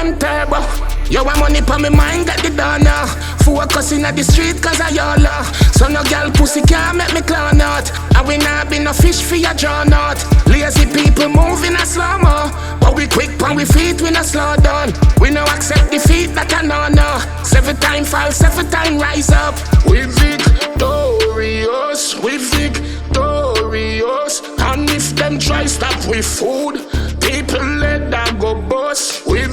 them turbo. Yo, I money pa me mind, get the donor. Focusing at the street cause I YOLO. So no girl pussy can't make me clown out. And we not be no fish for your drawn out. Lazy people moving a slow-mo, but we quick on we feet, we no slow down. We no accept defeat, that I no. 7 time fall, 7 time rise up. We victorious, we victorious. And if them try stop with food, people let that go bust. We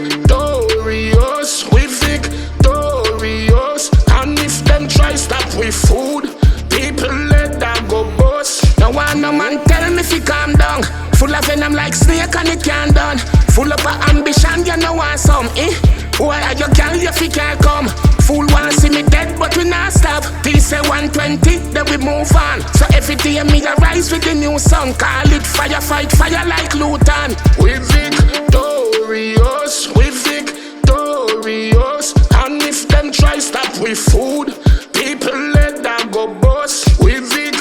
victorious, we victorious. And if them try stop with food, people let that go bust. No one, no man tell me if you calm down. Full of venom like snake and it can't done. Full up of ambition, you know want some, eh? Why are you girl if you can't come? Fool wanna see me dead but we not stop. Till say 120, then we move on. So every day me arise with the new song. Call it fire, fight fire like Luton. We victorious, we victorious. And if them try stop with food, people let that go bust. We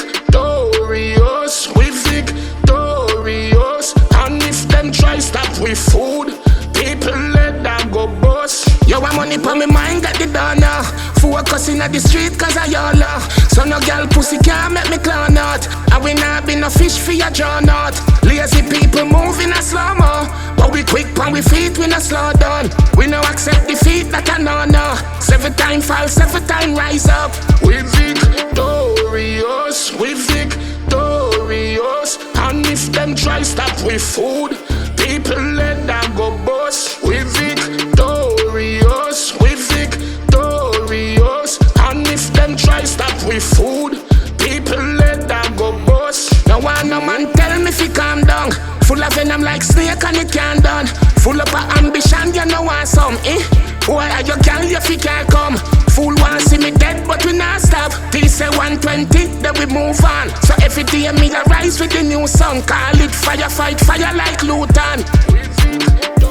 victorious, we victorious. And if them try stop with food, people let that go bust. Yo, I money pa me mind, get the donor. Focusing at the street cause I YOLO. So no girl pussy can't make me clown out. And we not be no fish for your drawn out. Lazy people moving a slow-mo, but we quick on we feet, we no slow down. We no accept defeat, that I no. 7 time fall, 7 time rise up. We victorious, we victorious. And if them try stop with food, people let that go bust. We victorious, we victorious. And if them try stop with food, people let that go bust. No one, no man tell me if you calm down. Full of venom like snake and it can't done. Full up of ambition, you know want some, eh? Why are you girl if you can't come? Fool wanna see me dead but we not stop. Till say 120, then we move on. So every day me arise with the new song. Call it fire, fight fire like Luton.